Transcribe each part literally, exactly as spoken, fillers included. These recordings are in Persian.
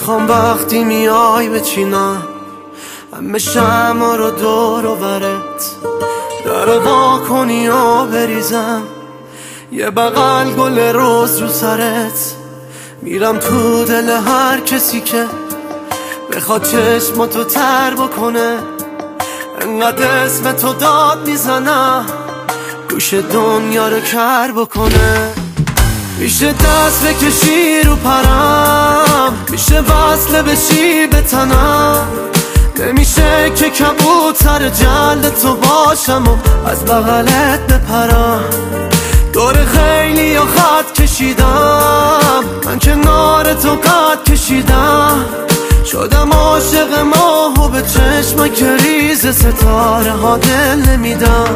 میخوام وقتی میای بچینم همه شمع رو دور و برت، در وا کنی و بریزم یه بغل گل روز رو سرت. میرم تو دل هر کسی که بخواد چشماتو تر بکنه، انقدر اسم تو داد میزنم گوش دنیا رو کر بکنه. میشه دست بکشی رو پرم، میشه وصله بشی به تنم، نمیشه که کبوتر جلد تو باشم و از بغلت بپرم. دور خیلی یا خط کشیدم، من کنار تو قد کشیدم، شدم عاشق ماه و به چشمک ریز ستاره ها دل نمیدم.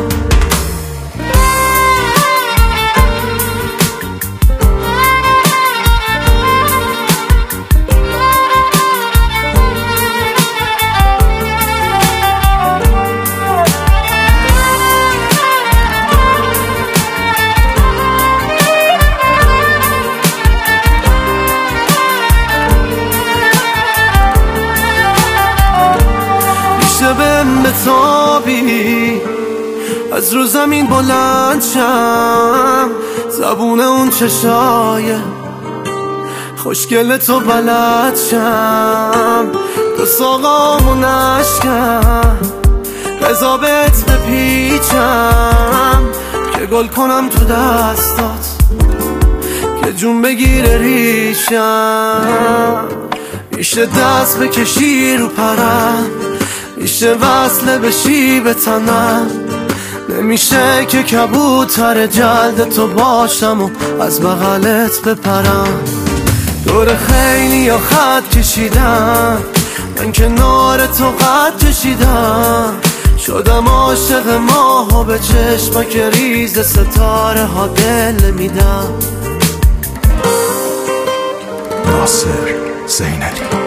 بهم بتابی از رو زمین بلند شم، زبون اون چشای خوشگل تو بلد شم، دو ساقامو نشکم رضا بهت بپیچم که گل کنم تو دستات که جون بگیره ریشم. میشه دست بکشی رو پرم، میشه وصله بشی به تنم، نمیشه که کبوتر جلد تو باشم و از بغلت بپرم. دور خیلی یا خط کشیدم، من کنار تو قد کشیدم، شدم عاشق ماه و به چشمک ریز ستاره ها دل میدم. ناصر زینلی.